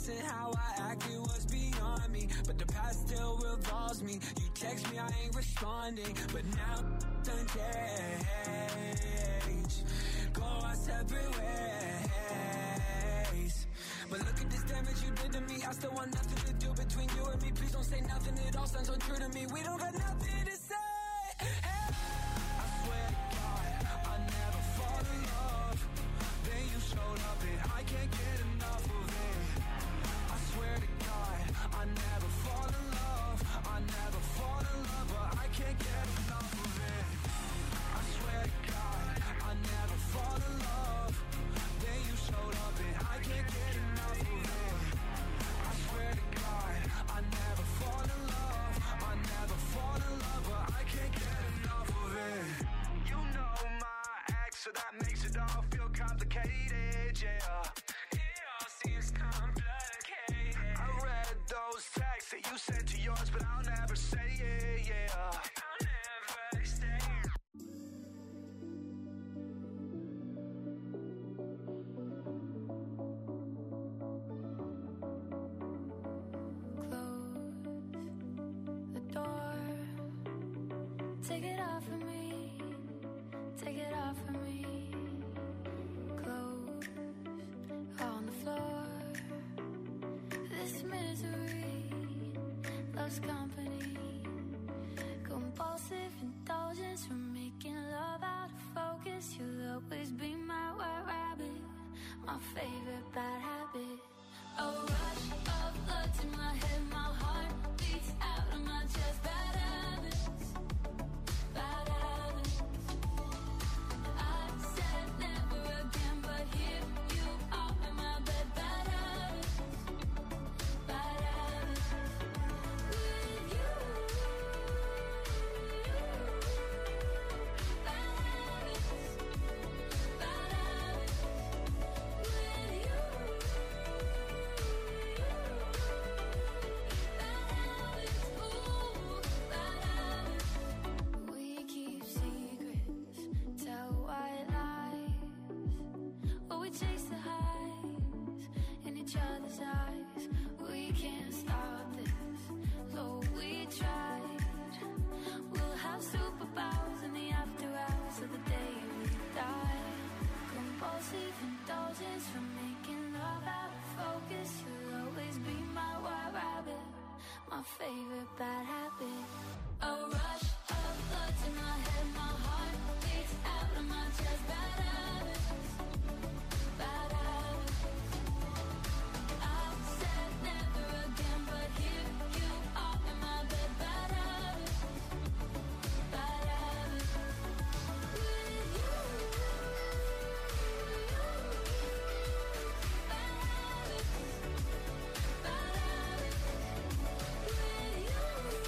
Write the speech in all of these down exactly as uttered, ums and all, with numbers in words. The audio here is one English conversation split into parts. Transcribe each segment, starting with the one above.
and how I acted was beyond me, but the past still revolves me. You text me, I ain't responding, but now done change. Go our separate ways. But look at this damage you did to me. I still want nothing to do between you and me. Please don't say nothing, it all sounds untrue to me. We don't got nothing to say. Hey, I swear to God, I never fall in love. Then you showed up and I can't get enough of it. I swear to God, I never fall in love. I never fall in love, but I can't get enough of it. I swear to God, I never fall in love. Then you showed up and I can't get enough of it. I swear to God, I never fall in love. I never fall in love, but I can't get enough of it. You know my ex, so that makes it all feel complicated, yeah. It all seems complicated. I read those texts that you sent to yours, but I'll never say it, yeah. I'll never say it. Take it off of me, take it off of me. Clothes on the floor. This misery loves company. Compulsive indulgence from making love out of focus. You'll always be my white rabbit, my favorite bad habit. A rush of blood to my head, my heart beats out of my chest. Bad habits. Bad habits. I said never again, but here you are in my bed. Bad habits. Bad habits. With you. Bad habits. Bad habits. With you. Bad habits. Ooh, bad habits. We keep secrets, tell white lies. Oh, we chase the highs in each other's eyes. We can't stop this, though we tried. We'll have superpowers in the after hours of the day we die. Compulsive indulgence from making love out of focus. You'll always be my white rabbit, my favorite bad habit. A rush of blood to my head, my heart beats out of my chest. Bad habits, bad habits. I said never again, but here you are in my bed. Bad habits, bad habits. With you, bad habits, bad habits. With you.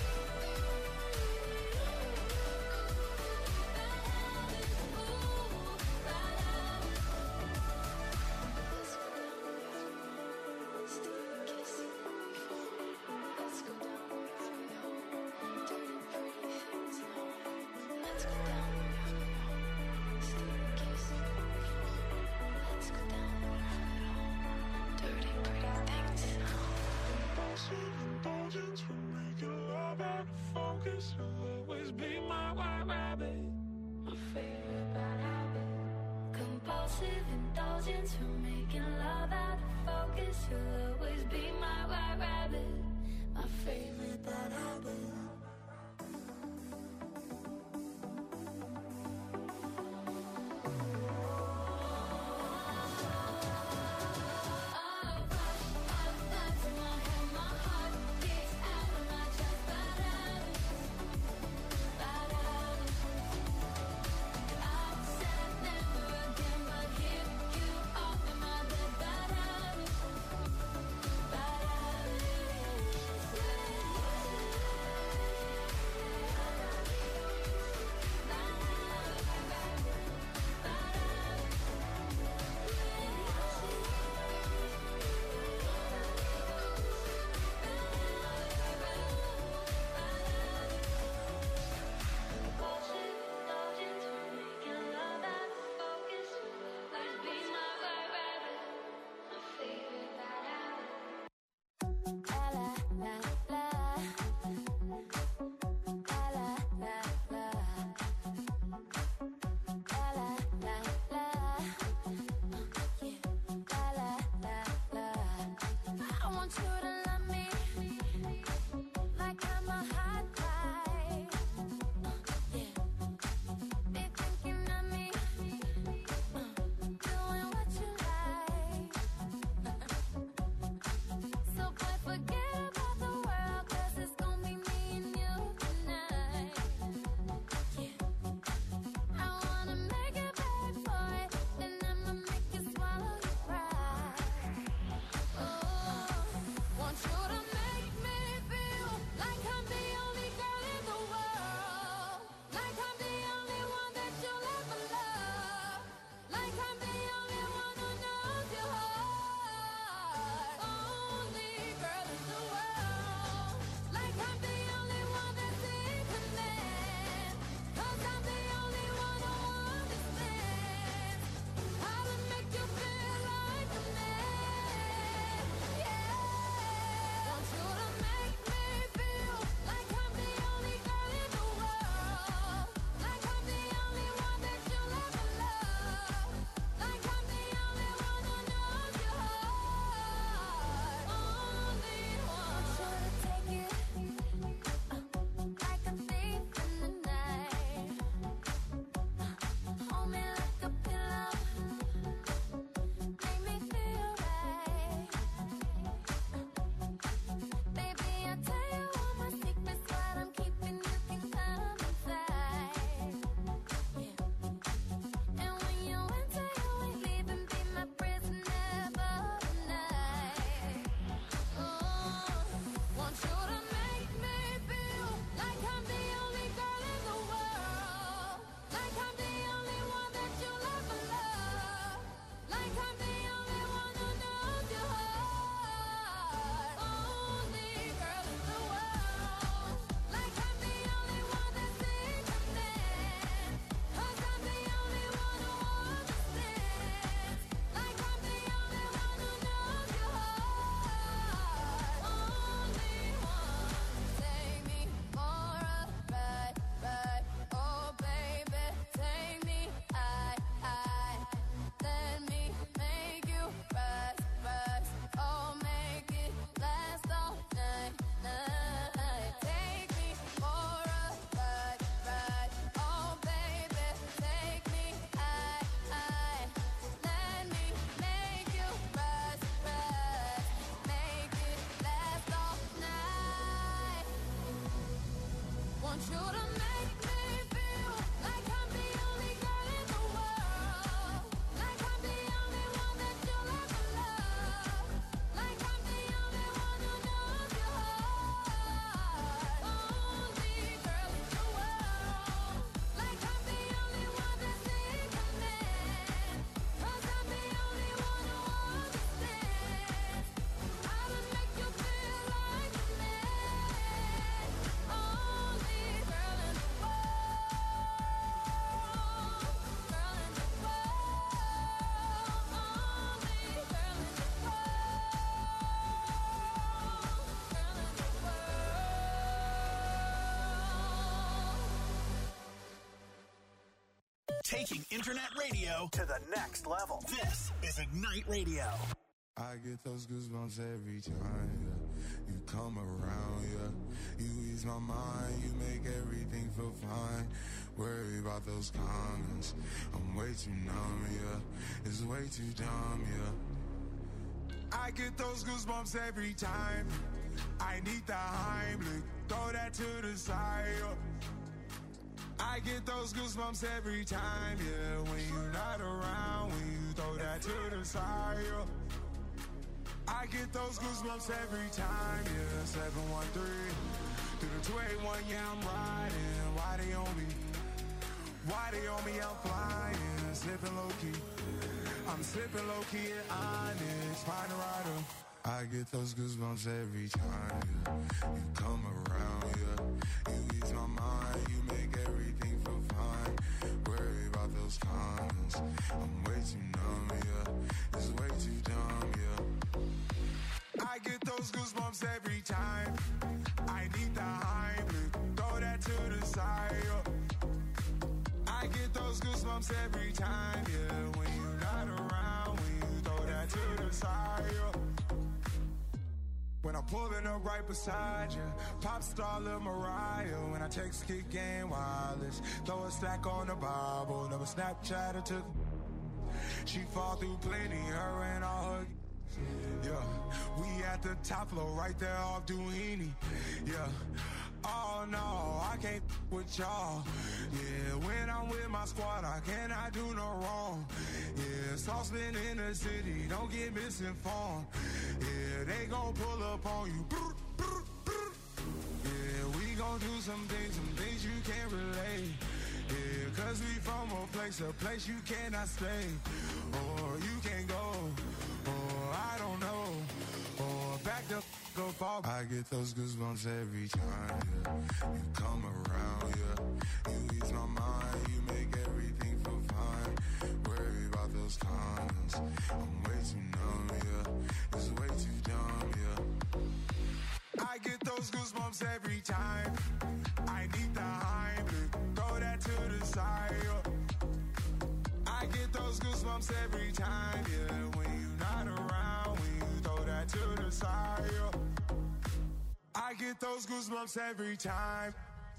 Indulgence from making love out of focus. You'll always be my white rabbit, my favorite bad habit. Compulsive indulgence from making love out of focus. You'll always be my white rabbit, my favorite bad habit. Bad habits. Taking internet radio to the next level. This is Ignite Radio. I get those goosebumps every time, yeah. You come around, yeah. You ease my mind, you make everything feel fine. Worry about those comments, I'm way too numb, yeah. It's way too dumb, yeah. I get those goosebumps every time. I need the Heimlich, throw that to the side, yeah. I get those goosebumps every time, yeah. When you're not around, when you throw that to the side, yeah. I get those goosebumps every time, yeah. seven one three, through the two eight one, yeah, I'm riding. Why they on me? Why they on me? I'm flying, slipping low-key. I'm slipping low-key at Onyx, find a rider. I get those goosebumps every time, yeah. You come around, yeah. You ease my mind, you make everything feel fine. Worry about those comments, I'm way too numb, yeah. It's way too dumb, yeah. I get those goosebumps every time. I need the Heimlich, throw that to the side, yeah. I get those goosebumps every time, yeah. When you're not around, when you throw that to the side, yeah. When I'm pulling up right beside you, pop star Lil Mariah. When I text kick game wireless, throw a stack on the Bible. Never Snapchat or took. She fall through plenty, her and all her. Yeah, we at the top floor, right there off Duini. Yeah. Oh no, I can't with y'all. Yeah, when I'm with my squad, I cannot do no wrong. Yeah, saucepan in the city, don't get misinformed. Yeah, they gon' pull up on you. Yeah, we gon' do some things, some things you can't relate. Yeah, cause we from a place, a place you cannot stay. Or you can't go, or I don't know. Or back the f up. I get those goosebumps every time, yeah. You come around, yeah. You ease my mind, you make everything feel fine. Worry about those comments, I'm way too numb, yeah. It's way too dumb, yeah. I get those goosebumps every time. I need the Heimlich, throw that to the side, yeah. I get those goosebumps every time, yeah. When you're not around, when you throw that to the side, yeah. I get those goosebumps every time.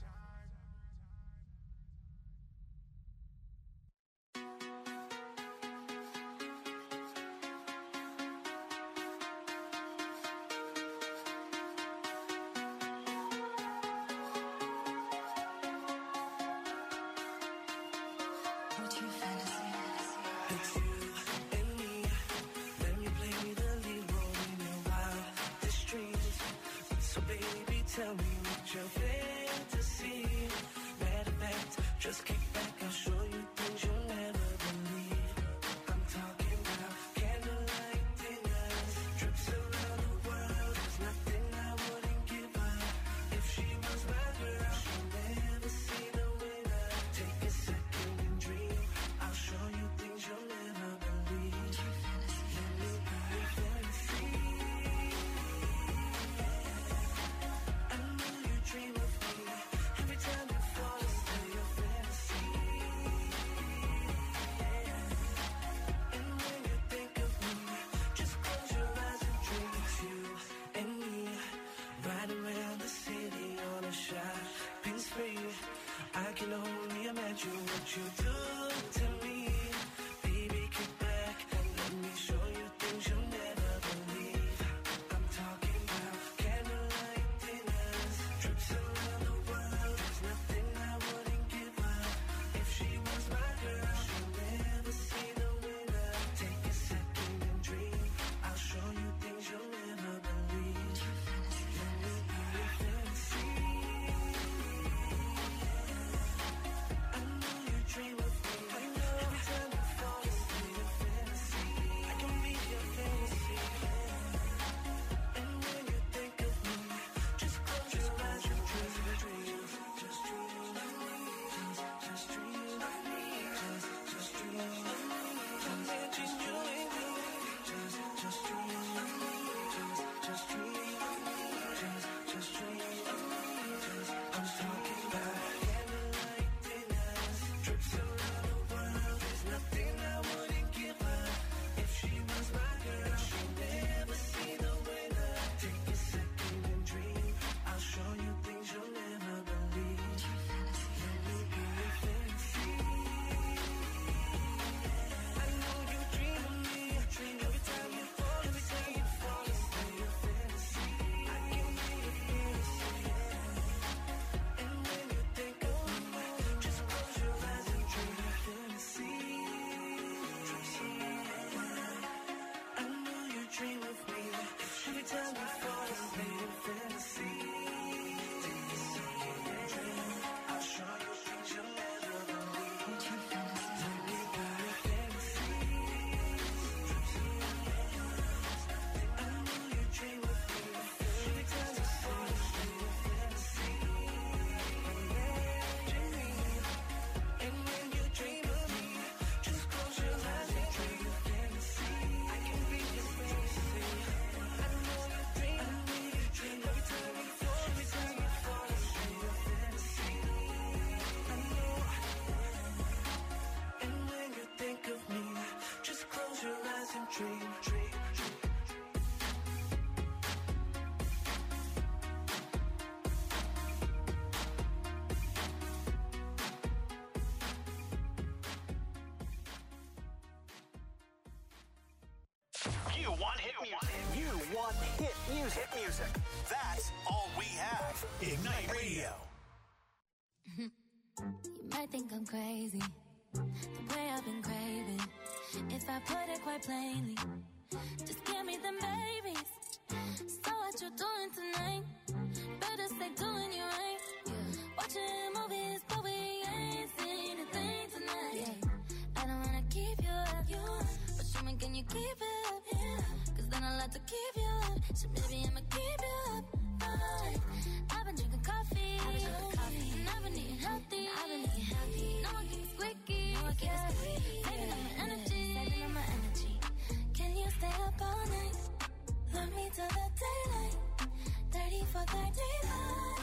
Tell me what your fantasy. Matter of fact, just kick back, I'll show you things you'll never believe. I'm talking about candlelight dinners, trips around the world. There's nothing I wouldn't give her. If she was my girl, she'll never see the winner. Take a second and dream. I'll show you things you'll never believe. Let me be your fantasy. Dream of want hit music. You want hit music. Hit music. That's all we have. Ignite Radio. You might think I'm crazy, the way I've been craving. If I put it quite plainly, just give me them babies. So what you doing tonight? Better stay doing you right. Watching movies, but we ain't seen a thing tonight. Yeah. I don't wanna keep you up, you up. But show me, can you keep it up? Yeah. Cause then I'll have to keep you up. So baby, I'ma keep you up. Right. I've been drinking coffee, I've been drinking coffee. And I've been eating healthy, I've been eating healthy. No one keeps squeaky, no one keeps yeah. squeaky. Saving up my energy, saving up my energy. Can you stay up all night? Love me till the daylight. thirty for thirty-five.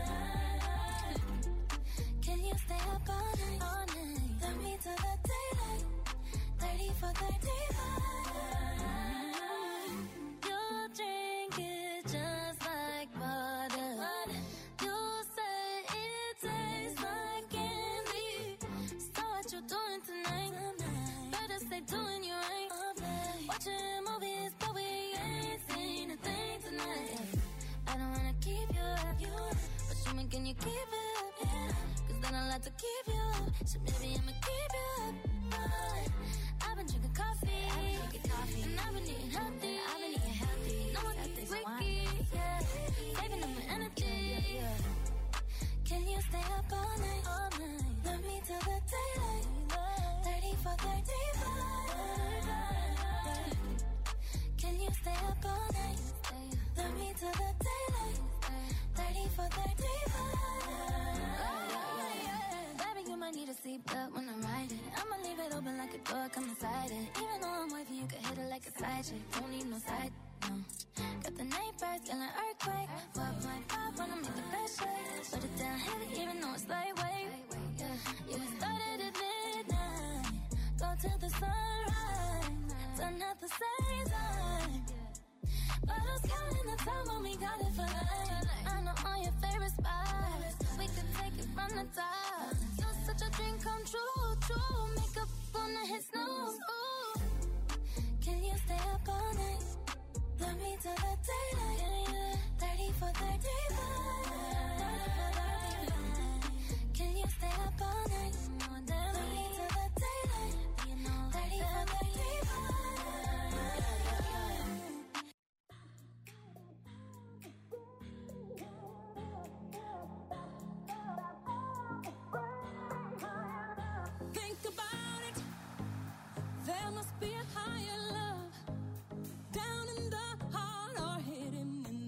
Can you stay up all night? All night. Love me till the daylight. thirty for thirty-five. You drink it just like water. You say it tastes like candy. So what you doing tonight? Better stay doing you right. Watching movies, but we ain't seen a thing tonight. I don't wanna keep you up, you up. But show me, can you keep it up? Yeah. Cause then I'll have to keep you up. So maybe I'ma keep you up. Right. I've been drinking coffee, I've been drinking coffee. And I've been eating healthy, I've been eating healthy. No one keeps squeaky, yeah. Saving up my energy, yeah, yeah. Can you stay up all night? All night. Love me till the daylight. thirty for thirty-five. Can you stay up all night? Love me till the daylight. thirty for thirty-five. Baby, you might need a seatbelt when I'm riding. I'ma leave it open like a door, come inside it. Even though I'm wifey, you can hit it like a side chick. Don't need no side, no. Got the night birds, feeling earthquake. four point five when I make the best shake. Put it down heavy, even though it's lightweight. Yeah, yeah, we started at midnight. Go till the sunrise. Done at the same time. But I was counting the time when we got it for life. I know all your favorite spots. We could take it from the top. You're such a dream come true, true. Makeup on the hit snooze. Ooh. Can you stay up all night? Love me till the daylight. thirty for thirty-five. Can you stay up all night? Love me till the daylight. thirty for thirty-five. Think about it. There must be a higher love down in the heart or hidden in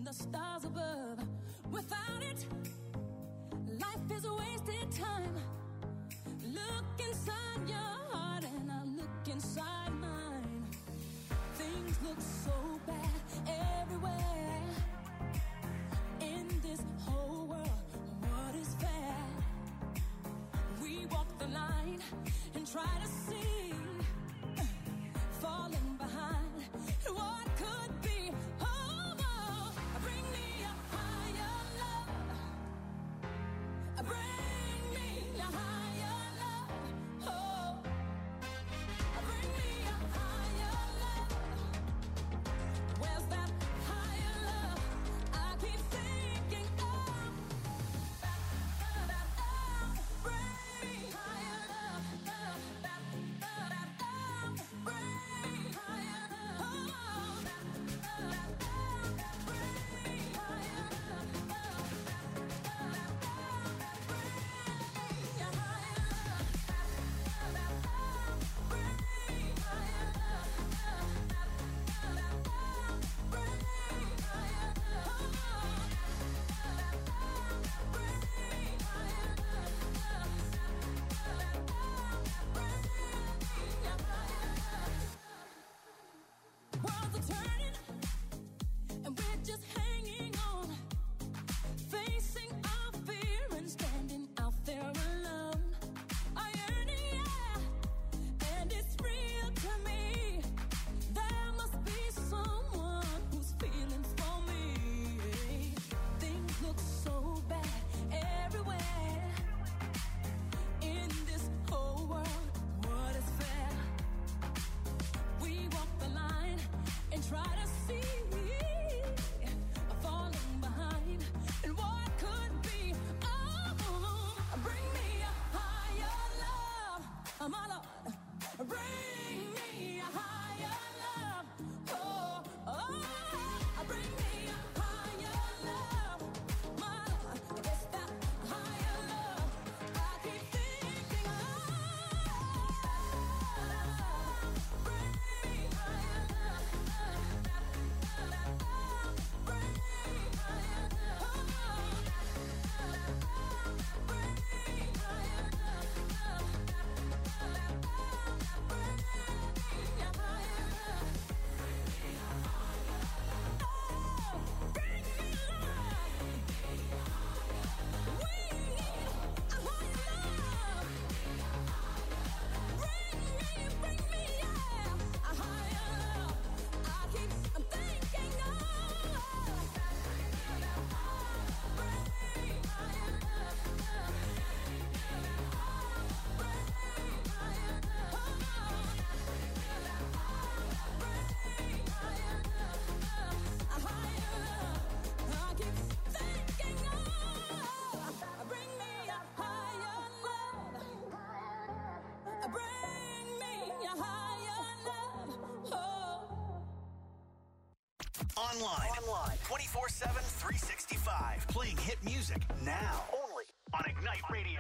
Online. Online. twenty-four seven, three sixty-five. Playing hit music now. Only on Ignite Radio.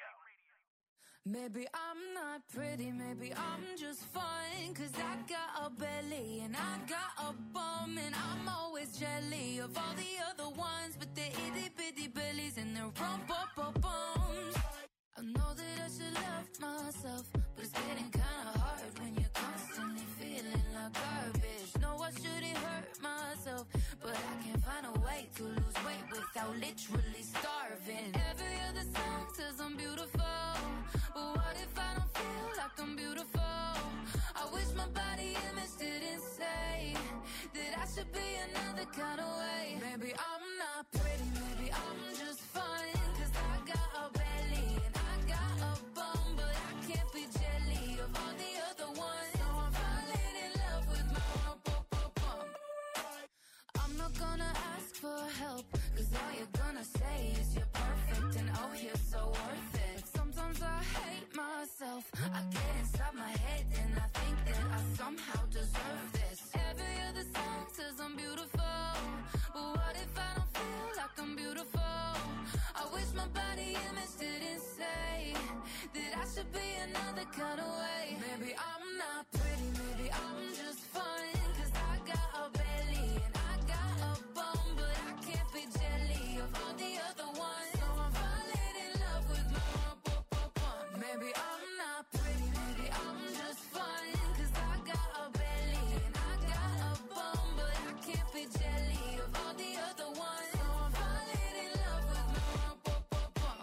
Maybe I'm not pretty, maybe I'm just fine. Cause I got a belly and I got a bum. And I'm always jelly of all the other ones with their itty bitty bellies and their rump up up bums. I know that I should love myself, but it's getting kinda hard when you're constantly feeling like garbage. No, I shouldn't hurt myself, but I can't find a way to lose weight without literally starving. Every other song says I'm beautiful, but what if I don't feel like I'm beautiful? I wish my body image didn't say that I should be another kind of way. Maybe I'm not pretty, maybe I'm just fine. Cause I got a belly and I got a bum, but I can't be jelly of all the other ones. So I'm falling in love with my rump, rump, rump, rump. I'm not gonna ask for help, cause all you're gonna say is you're perfect and oh, you're so worth it. Sometimes I hate myself, I get inside my head and I think that I somehow deserve this. Every other song says I'm beautiful, but what if I don't feel like I'm beautiful? I wish my body image didn't say that I should be another kind of way. Maybe I'm not pretty, maybe I'm just fine. Cause I got a belly and I got a bum, but I can't be jelly of all the other ones. So I'm falling in love with my rump, rump, rump, rump. Maybe I'm not pretty, maybe I'm just fine. Cause I got a belly and I got a bum, but I can't be jelly of all the other ones. So I'm falling in love with my rump, rump, rump, rump.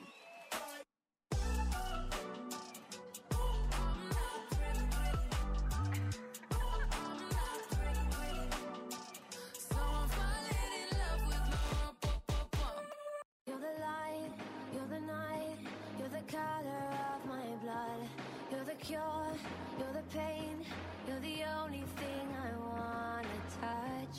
I'm not pretty, pretty. I'm not pretty, pretty. So I'm falling in love with my rump, rump, rump, rump. You're the light, you're the night, you're the color of my blood. You're the cure, you're the pain, you're the only thing I wanna touch.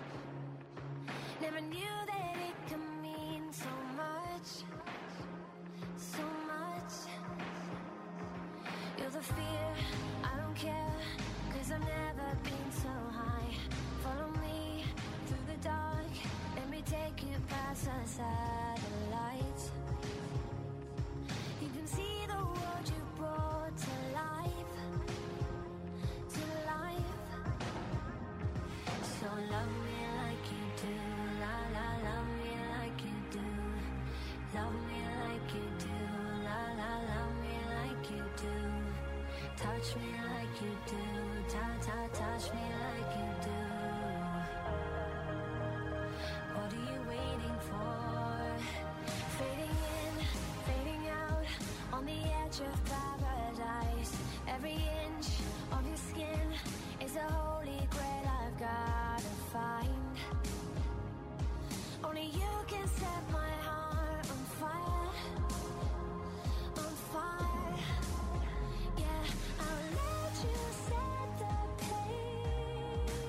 Never knew that it could mean so much, so much. You're the fear, I don't care, cause I've never been so high. Follow me through the dark, let me take you past the satellites. You can see the world you brought to life, to life. So love me like you do, la la, love me like you do. Love me like you do, la la, love me like you do. Touch me like you do, ta ta, touch me like you do. What are you waiting for? Fading in, fading out, on the edge of paradise. Every inch of your skin is a holy grail I've gotta find. Only you can set my heart on fire, on fire. Yeah, I'll let you set the pace.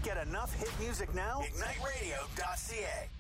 get enough hit music now? ignite radio dot c a.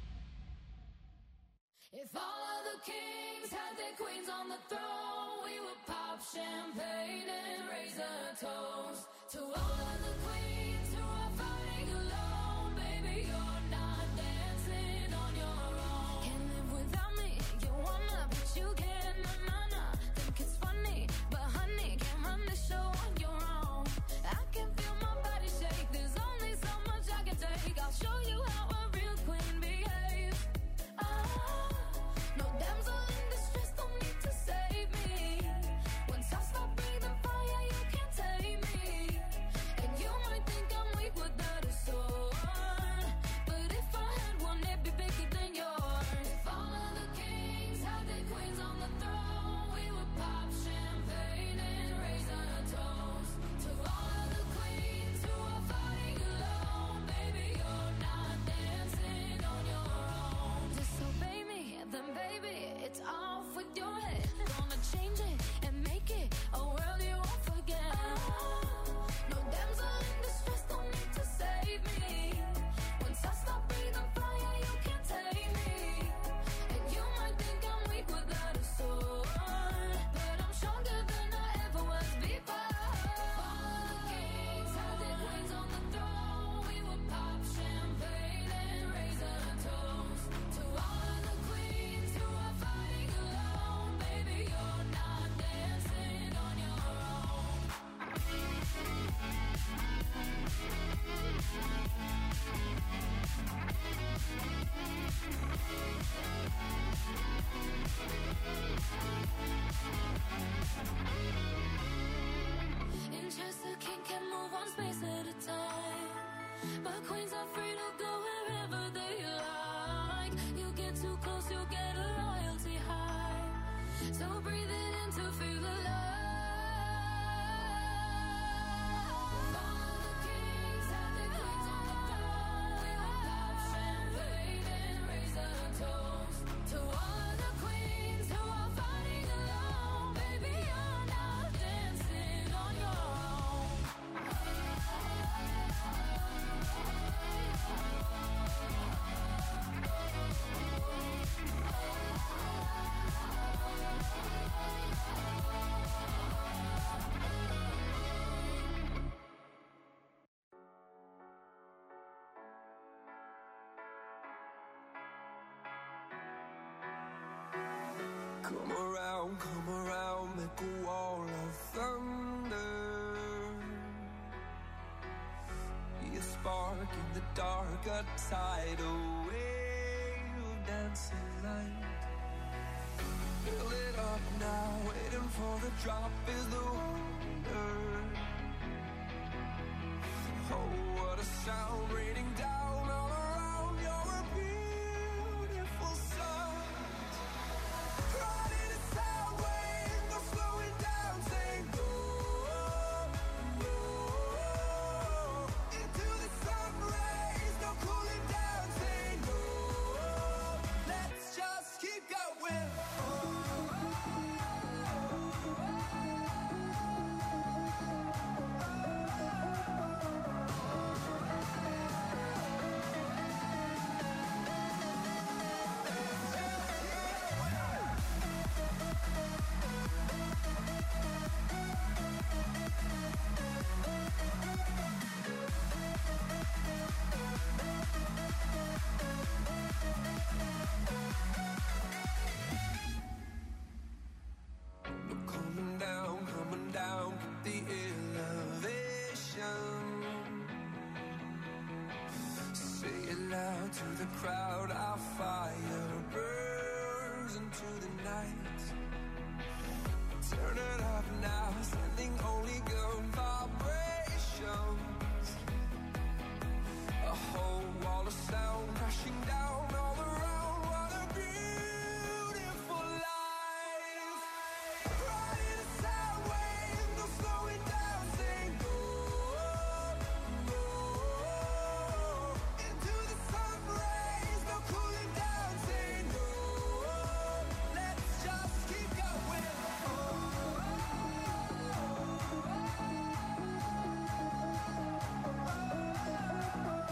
If all of the kings had their queens on the throne, we would pop champagne and raise a toast to all of the queens who are fighting alone. Baby, you're not dancing on your own. Can't live without me, you wanna, but you can't. Na na na, think it's funny, but honey, can't run the show on your own. I can feel my body shake. There's only so much I can take. I'll show you how a real queen behaves. Ah, no damsel in distress, don't need to save me. Once I stop breathing fire, you can't tame me. And you might think I'm weak without a sword, but if I had one, it'd be bigger than yours. If all of the kings had their queens on the throne, we would pop champagne and raise a toast to all of the queens who are fighting alone. Baby, you're not dancing on your own. Disobey me, then baby, it's off with your head. Gonna change it and make it a world you won't forget. No damsel in distress, don't need to save me. Once I stop breathing fire, you can't tame me. And you might think I'm weak without a sword, but I'm stronger than I ever was before. All the kings had their queens on the throne. We would pop champagne and raise a toast to all of the queens who are fighting alone. Baby, you're not dancing on your own. In Chester, king can move one space at a time, but queens are free to go wherever they like. You get too close, you'll get a royalty high. So breathe it in to feel alive. All of the kings had their queens on the throne. We would pop champagne and raise a toast to all of the queens who are fighting alone. Baby, you're not dancing on your own. Come around, come around, make a wall of thunder. Be a spark in the dark, a tidal wave of dancing light. Fill it up now, waiting for the drop is the wonder. Oh, what a sound raining down all around. You're a beautiful sight. Riding a sound wave, no slowing down, saying go, go. Into the sun rays, no cooling down, saying go. Let's just keep going. Coming down, coming down, keep the elevation. Say it loud to the crowd, our fire burns into the night. Turn it up now, sending only good vibrations. A whole wall of sound crashing down all around. What a beautiful life. Riding a sound wave, no slowing down, saying go, go. Into the sun rays, no cooling down, saying go. Let's just keep going. Oh.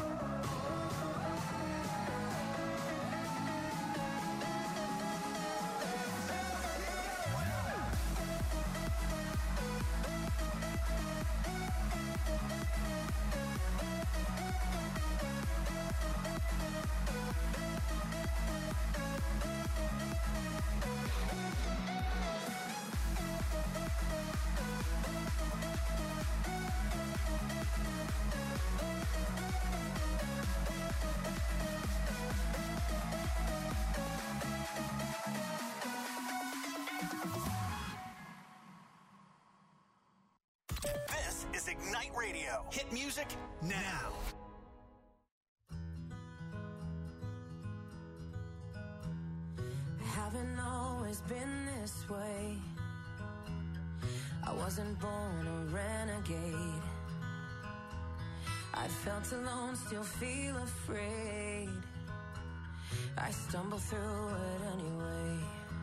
is Ignite Radio. Hit music now. Haven't always been this way. I wasn't born a renegade. I felt alone, still feel afraid. I stumble through it anyway.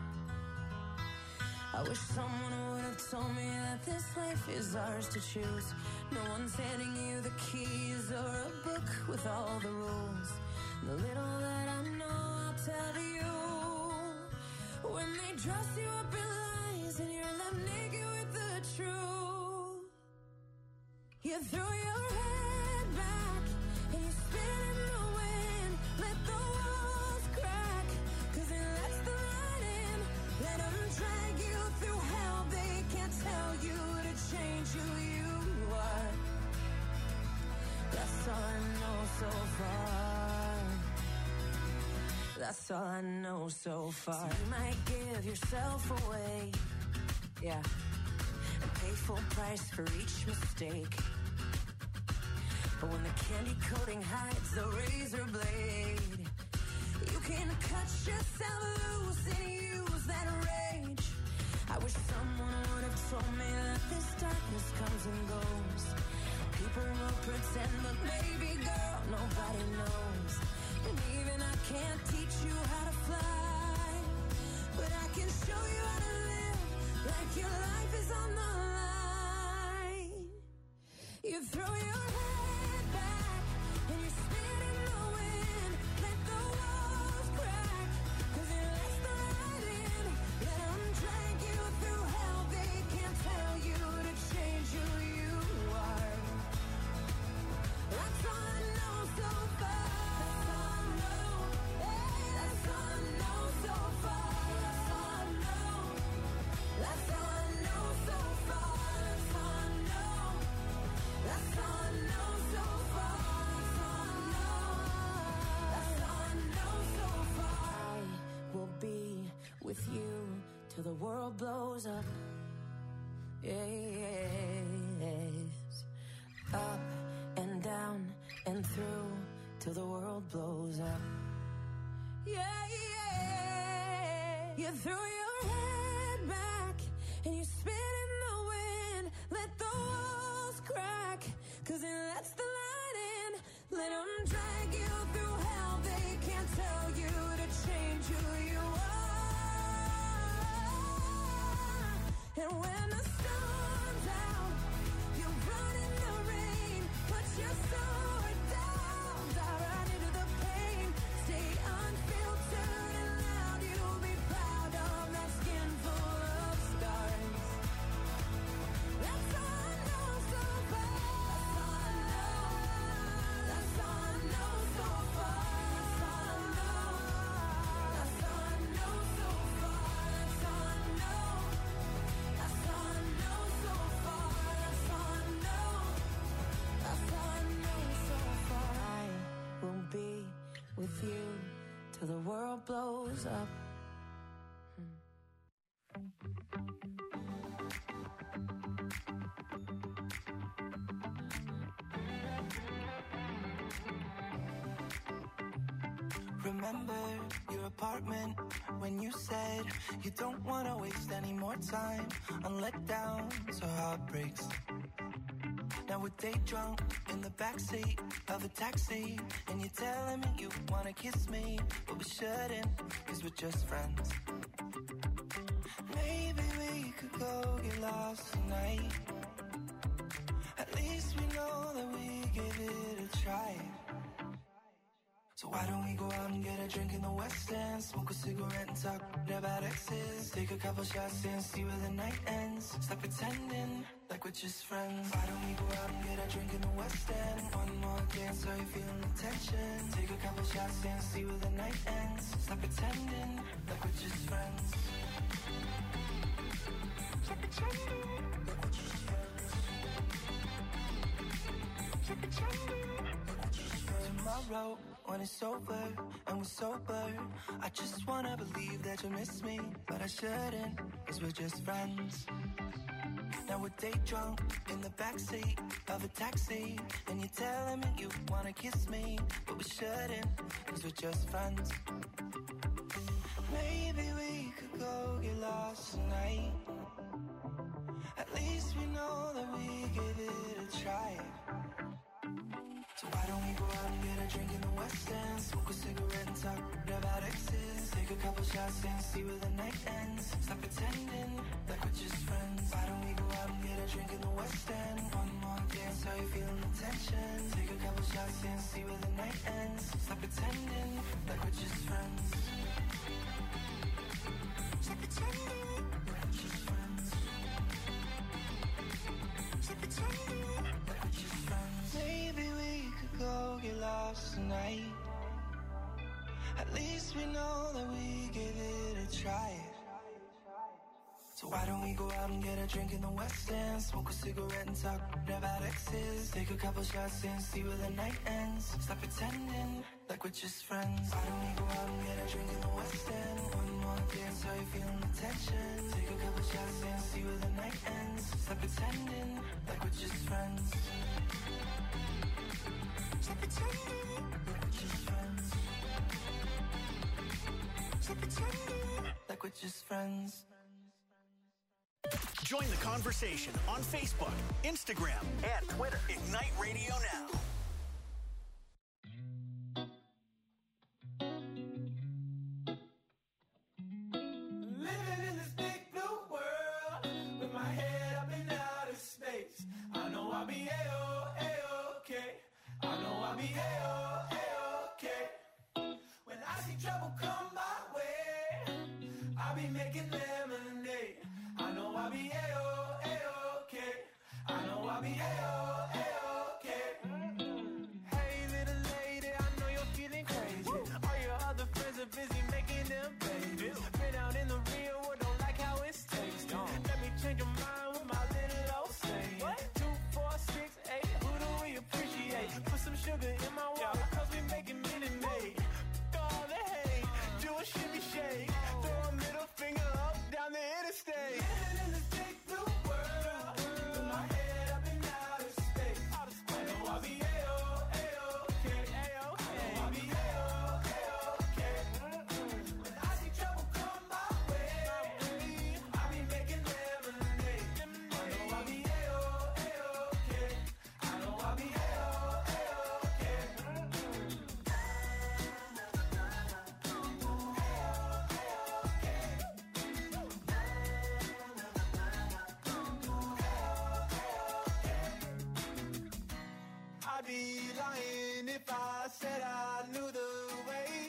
I wish someone would have told me that this life is ours to choose. No one's handing you the keys or a book with all the rules. The little that I know, I'll tell to you. When they dress you up in lies and you're left naked with the truth, you throw your head back and you spin in the wind. Let the walls crack, cause it lets the light in. Let them drag you through hell. They can't tell you to change who you are. That's all I know so far. That's all I know so far. So you might give yourself away, yeah, and pay full price for each mistake. But when the candy coating hides the razor blade, you can cut yourself loose and use that rage. I wish someone would have told me that this darkness comes and goes. People will pretend, but baby girl, nobody knows. And even I can't teach you how to fly, but I can show you how to live like your life is on the line. You throw your head back and you spin in the wind. Let the walls crack, cause it lets the light in. Let them drag you through hell. They can't tell you to change who you are. That's all I know so far. With you till the world blows up. Yes. Up and down and through till the world blows up. Yeah, yeah. You throw your head back and you spin in the wind. Let the walls crack, cause it lets the light in. Let them drag you through hell. They can't tell you to change who you are. And when the storm's out, you run in the rain. Put your sword down, dive right into the pain. Stay unfiltered and loud. You'll be proud of that skin full of scars. That's all I know so far. That's all I know so far. That's all I know. That's all I know so far. That's all I know. That's all I know so far. That's all I know. That's all I know so far. I will be with you till the world blows up. Remember your apartment when you said you don't want to waste any more time on letdowns or heartbreaks. Now we're day drunk in the backseat of a taxi, and you're telling me you want to kiss me, but we shouldn't, cause we're just friends. Maybe we could go get lost tonight. At least we know that we give it a try. So why don't we go out and get a drink in the West End, smoke a cigarette and talk about exes, take a couple shots and see where the night ends. Stop pretending like we're just friends. Why don't we go out and get a drink in the West End? One more dance, are you feeling the tension? Take a couple shots and see where the night ends. Stop pretending like we're just friends. Stop pretending like we're just friends. Stop pretending like we're just friends. Tomorrow, when it's over and we're sober, I just wanna believe that you miss me, but I shouldn't, cause we're just friends. Now we're day drunk in the backseat of a taxi, and you're telling me you wanna kiss me, but we shouldn't, cause we're just friends. Maybe we could go get lost tonight. At least we know that we give it a try. So why don't we go out and get a drink in the West End, smoke a cigarette and talk about exes, take a couple shots and see where the night ends. Stop pretending like we're just friends. Why don't we go out and get a drink in the West End? One more dance, how you feeling the tension? Take a couple shots and see where the night ends. Stop pretending like we're just friends. Stop pretending like we're just friends. Stop pretending like we're just friends. Maybe we could go get lost tonight. At least we know that we give it a try. So why don't we go out and get a drink in the West End, smoke a cigarette and talk about exes, take a couple shots and see where the night ends. Stop pretending like we're just friends. Why don't we go out and get a drink in the West End? One more dance, how you feeling the tension? Take a couple shots and see where the night ends. Stop pretending like we're just friends. Stop pretending like we're just friends. Stop pretending like we're just friends. Join the conversation on Facebook, Instagram, and Twitter. Ignite Radio Now. Living in this big blue world with my head up in outer space. I know I'll be A-O, A-okay. I know I'll be A-O, A-okay. When I see trouble come my way, I'll be making lemonade. I know I'll be A-O, A-okay. I know I'll be A-O, A-okay. Hey little lady, I know you're feeling crazy. All your other friends are busy making them babies. Been out in the real world, don't like how it tastes. Let me change your mind with my little old saying. Two, four, six, eight, who do we appreciate? Put some sugar in my water, cause we making Minute Maid. All the hate, do a shimmy shake. Throw a middle finger up down the interstate. Living in this big blue world with my head up in outer space. I know I'll be A-O, A-okay. I know I'll be A-O, A-okay. When I see trouble come my way, I'll be making lemonade. I know I'll be A-O, A-okay. I know I'll be A-O, A-okay. I'd be lying if I said I knew the way.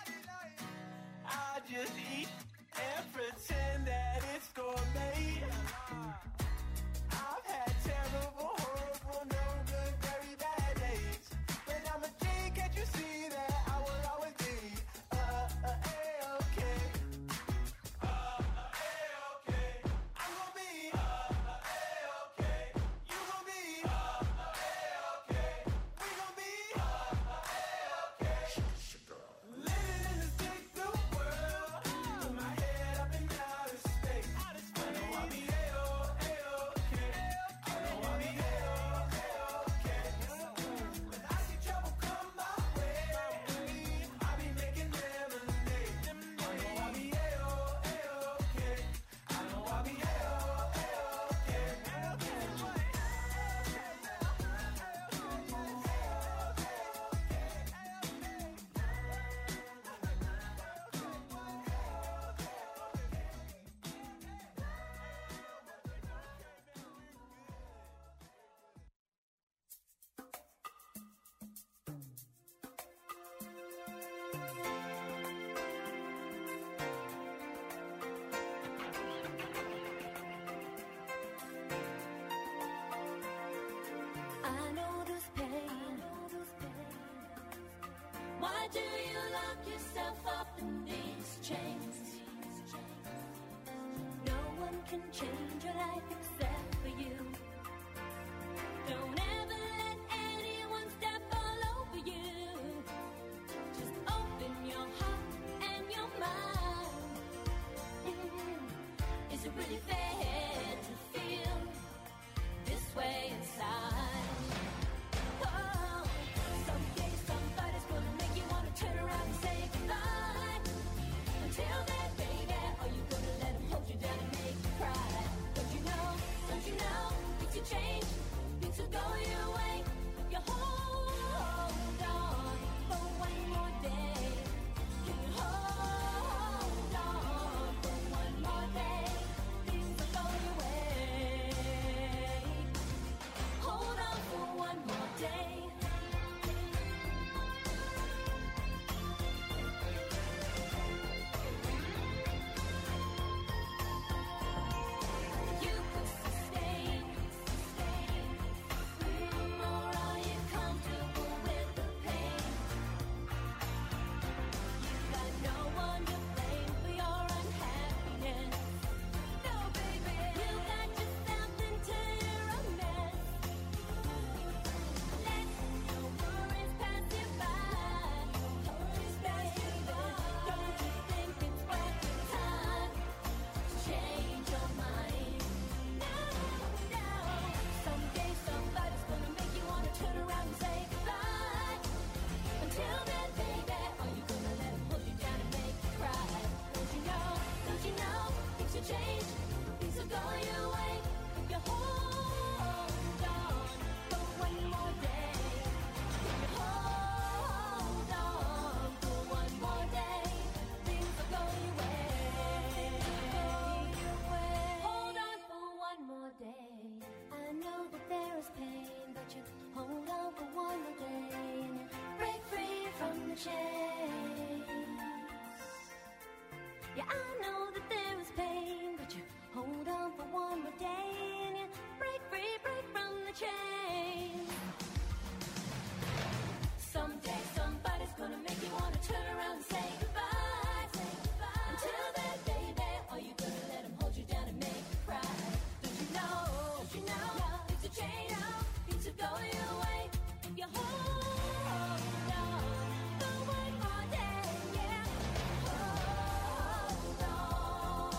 I just eat and pretend that it's gourmet. I've had terrible, horrible, no good, very bad days. But I'm a G, can't you see that I will always be uh, uh, A-okay. Uh, uh, A-okay. I'm gonna be uh, uh, A-okay. You gonna be uh, uh, A-okay. We gonna be uh, uh, A-okay. Living in this big blue world with my head up in outer space. I know I'll be A-O, A-okay. I know I'll be A-O, A-okay. When I see trouble come my way, I'll be making lemonade. I know I'll be A-O, A-okay. I know I'll be A-O, I know this pain. Why do you lock yourself up in these chains? No one can change your life except for you. Don't ever let anyone step all over you. Just open your heart and your mind. Mm. Is it really fair to feel is pain, but you hold on for one more day and you break free from the chains. Yeah, I know that there is pain, but you hold on for one more day and you break free, break from the chains. Someday somebody's gonna make you wanna turn around and say goodbye, say goodbye. Until then, baby, are you gonna let him hold you down and make you cry? Don't you know, don't you know, it's a chain of things are going your way. If you hold on for one more day, yeah, hold on.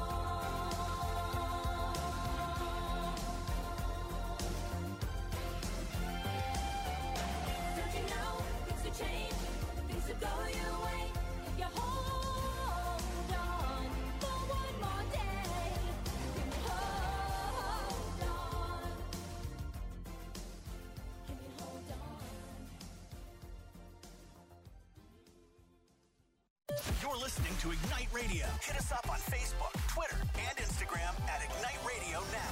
Don't you know, things will change, things will go your way. If you hold on for one more day, can you hold on? Can you hold on? You're listening to Ignite Radio. Hit us up on Facebook, Twitter, and Instagram at Ignite Radio Now.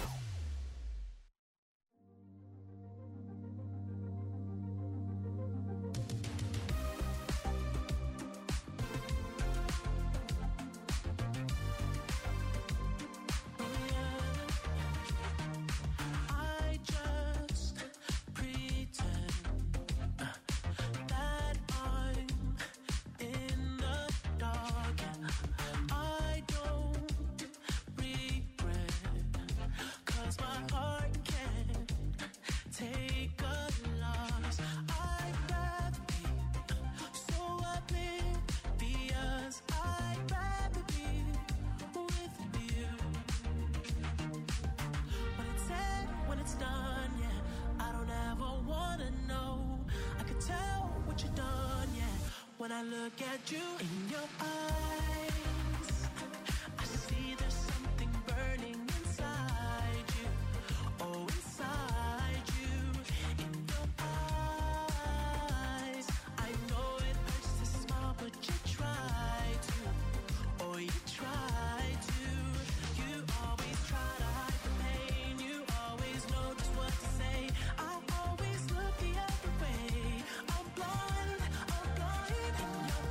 I just pretend that I'm in the dark. I don't regret, 'cause my heart can't take a loss. I'd rather be so oblivious. I'd rather be with you. When it's said, when it's done, yeah, I don't ever wanna know. I could tell what you've done, yeah. When I look at you in your eyes, I see there's something burning inside you. Oh, inside you, in your eyes. I know it hurts to smile, but you try to. Oh, you try to. You always try to hide the pain. You always know just what to say. I always look the other way. I'm blind, I'm blind in your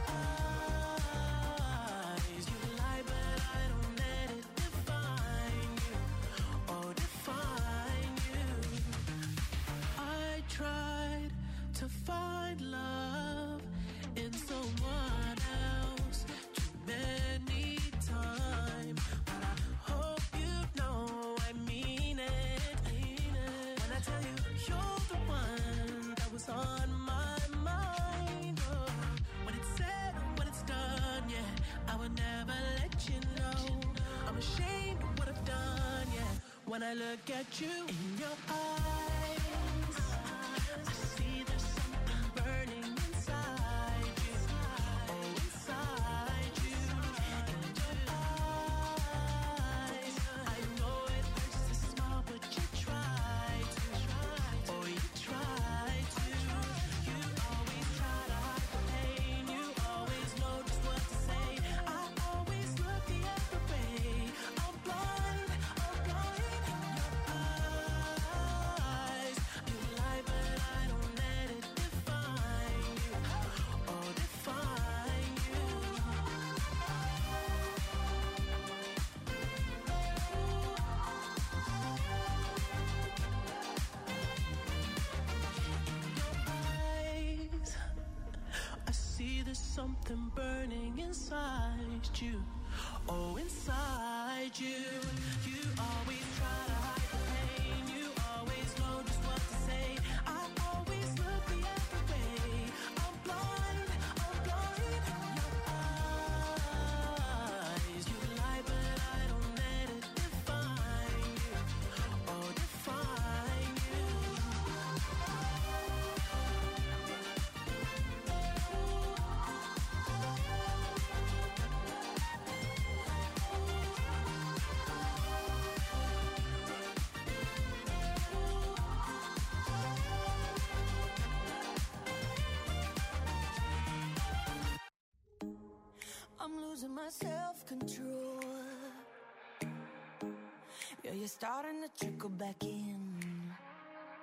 eyes. You lie, but I don't let it define you. Oh, define you. I tried to find love in someone else too many times, but I hope you know I mean it. When I tell you you're the one that was on my mind. Oh, when it's said, when it's done, yeah, I would never let you know. I'm ashamed of what I've done, yeah. When I look at you in your eyes, I see there's something burning inside you. Oh, inside you, in your eyes. I know it hurts to smile, but you try to. Oh, you try to. You always try to hide the pain. You always know just what to say. I always look the other way. I'm blind, I'm blind in your eyes. You lie, but I don't let it define you. Oh, define you. Eyes, I see there's something burning inside you. Oh, inside you. You always try to hide the pain. You always know just what to say. I always look the other way. I'm blind, I'm blind in your eyes. You lie, but I don't let it define you. Oh, define you. I'm losing my self-control. Yeah, you're starting to trickle back in.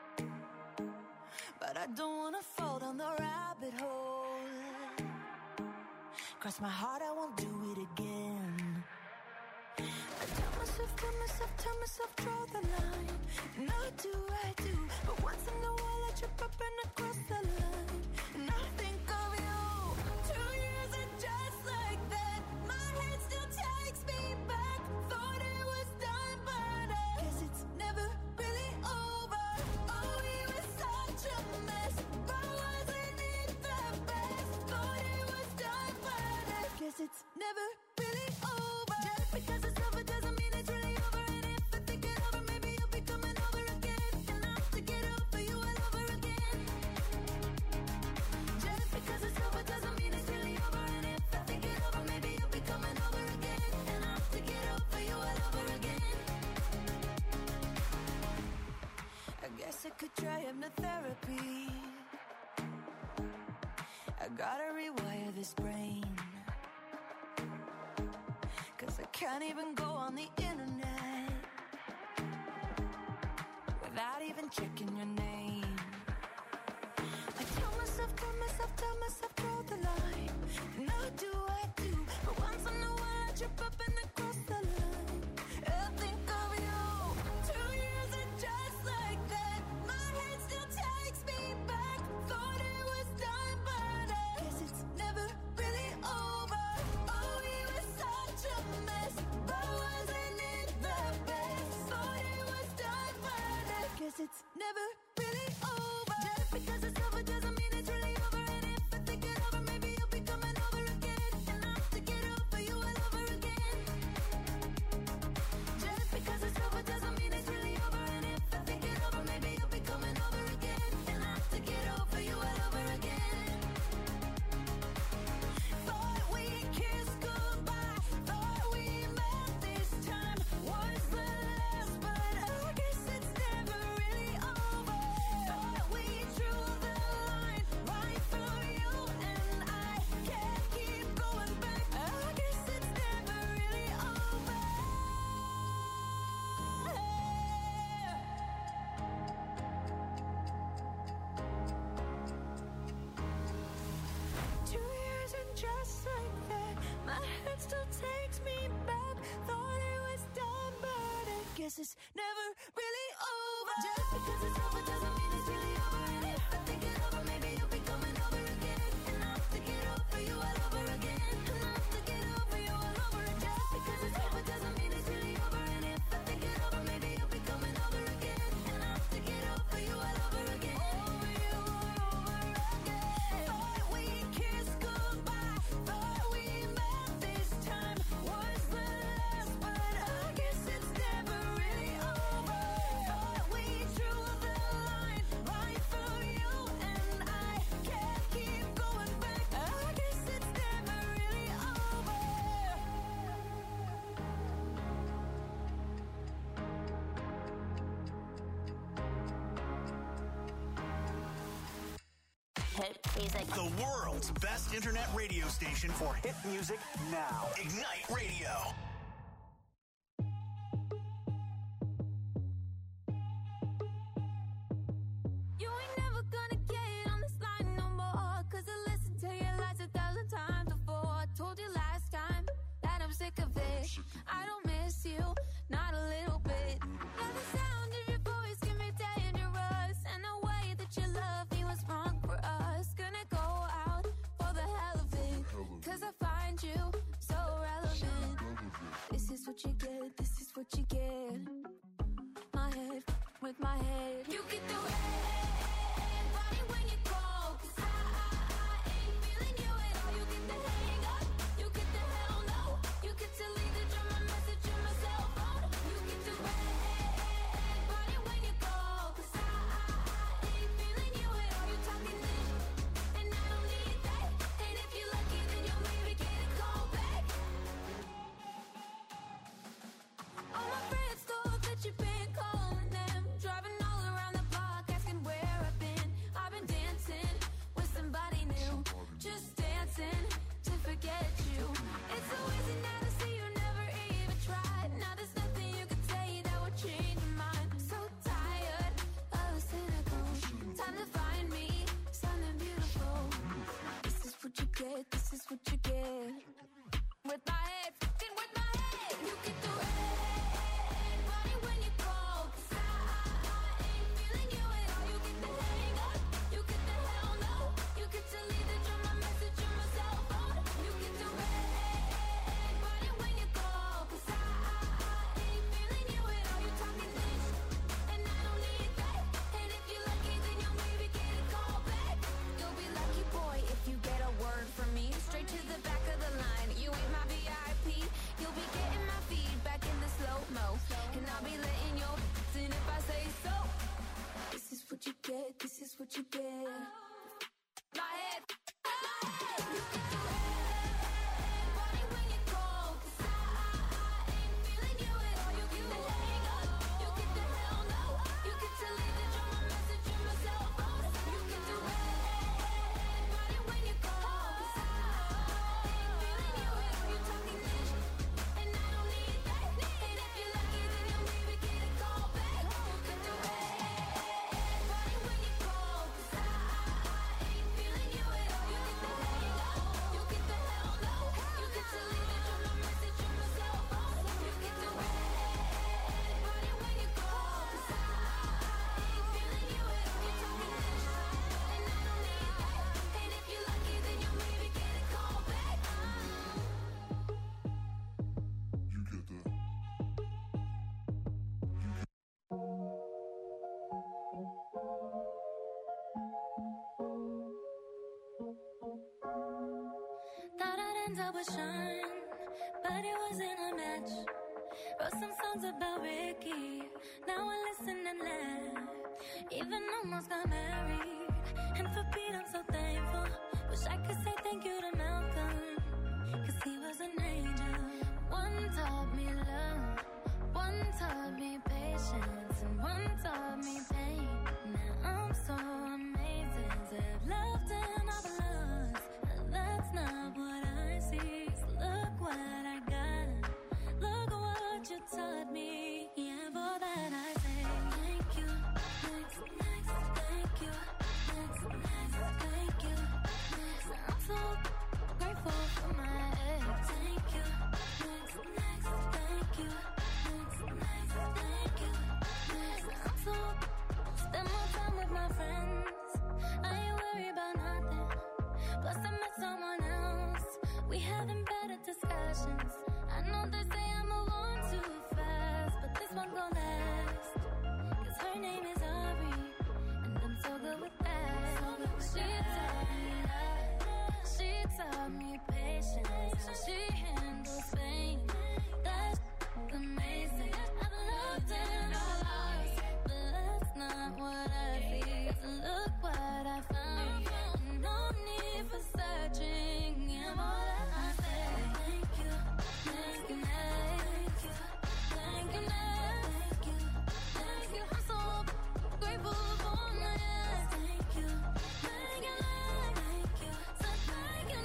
don't wanna fall down the rabbit hole. Cross my heart, I won't do it again. I tell myself, tell myself, tell myself, draw the line. And I do, I do. But once in a while I trip up and I cross the line. And I think of you. Two years and just like that, my head still takes me back. Thought it was done, but I guess it's never really over. Oh, we were such a mess, but wasn't it the best? Thought it was done, but I guess it's never really over. Just because it's over doesn't mean it's really over. And if I think it over, maybe you'll be coming over again. And I'll have to get over you all over again. Just because it's over doesn't mean it's really over. And if I think it over, maybe you'll be coming over again. And I'll have to get over you all over again. I guess I could try hypnotherapy. I gotta rewire this brain. Cause I can't even go on the internet without even checking your name. I tell myself, tell myself, tell myself, draw the line. And I do, I do. But once in a while I trip up and I cross the line. I think of you. Two years and just like that, my head still takes me back. Thought it was done, but I guess it's never really over. Oh, we were such a mess, but wasn't it the best? Thought it was done, but I guess it's never really over. Just because it's over doesn't mean it's really over. And if I think it over, maybe you'll be coming over again. And I'll have to get over you all over again. Just because it's over doesn't mean it's really over. And if I think it over, maybe you'll be coming over again. And I'll have to get over you all over again. Thought we kissed goodbye, thought we met this time was the last, but I guess it's never really over. Thought we drew the line right through you and I can't keep going back. I guess it's never really over. Two years and just like that, my head still takes me back. Thought it was done, but I guess it's never really over. Just because it's over doesn't mean it's really over. And if I think it over, maybe you'll be coming over again. And I'll have to get over you all over again. And I'll have to get over you all over again. Just because it's over doesn't mean it's really over. And if I think it over, maybe you'll be coming over again. And I'll have to get over you all over again. Over you all over again. Thought we kissed goodbye, thought we met this time was the last, but I guess it's never really over. Thought we drew the line right through you and I can't keep going back. I guess it's never really over. Hit music. The world's best internet radio station for hit music now. Ignite Radio. You ain't never gonna get on this line no more. Cause I listened to your lies a thousand times before. I told you last time that I'm sick of it. I don't miss you, not a little bit. Yeah, the sound of your voice can be dangerous. And the way that you love me was wrong for us. Gonna go out for the hell of it. Cause I find you so relevant. This is what you get, this is what you get. My head with my head. You get the red body when you call. Cause I, I, I ain't feeling you at all. You get the hang up, you get the hell no. You get to leave the drama message in my cell phone. You get the red body when you call. Cause I, I, I ain't feeling you at all. You talking this, and I don't need that. And if you're lucky, then you'll maybe get a call back. All my friends get, this is what you get. My head, you get the red body when you call, 'cause I, I, I ain't feeling you at all. You get the hang up, you get the hell no, you get to leave the drama message in my cell phone. You get the red body when you call, 'cause I, I ain't feeling you at all. You talking this, and I don't need that. And if you're lucky, then you'll maybe get a call back. You get the red body when you call, 'cause I, I ain't feeling you at all. You get the hang up, you get the hell no, you get to leave the drama message in my cell phone. You get the red body when you call, 'cause I, I ain't feeling you at all. You talking this, and I don't need that. And if you're lucky, then you'll maybe get a call back. You get the. Thought I'd end up with Sean, but it wasn't a match. Wrote some songs about Ricky, now I listen and laugh. Even almost got married, and for Pete I'm so thankful. Wish I could say thank you to Malcolm, 'cause he was an angel. One taught me love, one taught me patience, and one taught me pain. Now I'm so amazing to have loved and I've lost. That's not what I see. So look what I got. Look what you taught me. Yeah, for that I say thank you. Next, next, thank you. Next, next, thank you. Next, I'm so grateful for my ex. Thank you. Next, next, thank you. Next, next, thank you. Next, I'm so spend more time with my friends. I ain't worried about nothing. Plus I met someone else. We having better discussions. I know they say I move on too fast, but this one gon' last. 'Cause her name is Ari, and I'm so good with that. She taught me love, she taught me patience, and she handles pain. That's amazing. I've loved and I lost, but that's not what I see. So look what I found, no need for searching. Yeah, more than I say. Thank you, thank you, thank you, thank you, thank you, thank you. I'm so grateful for my ex. Thank you, thank you, thank you, so thank you,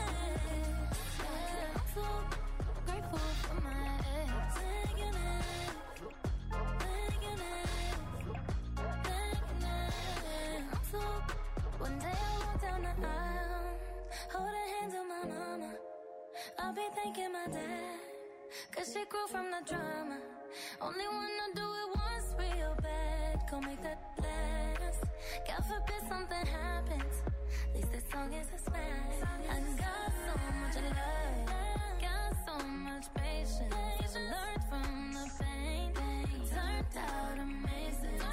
next. Yeah, I'm so grateful for my ex. Thank you, next. Thank you, next. Thank you, next. I'm so. One day I walk down the aisle, hold her hands on my mama. I'll be thanking my dad, 'cause she grew from the drama. Only wanna do it once real bad, go make that last. God forbid something happens, at least this song is a smash. I got so much love, got so much patience. I learned from the pain, it turned out amazing.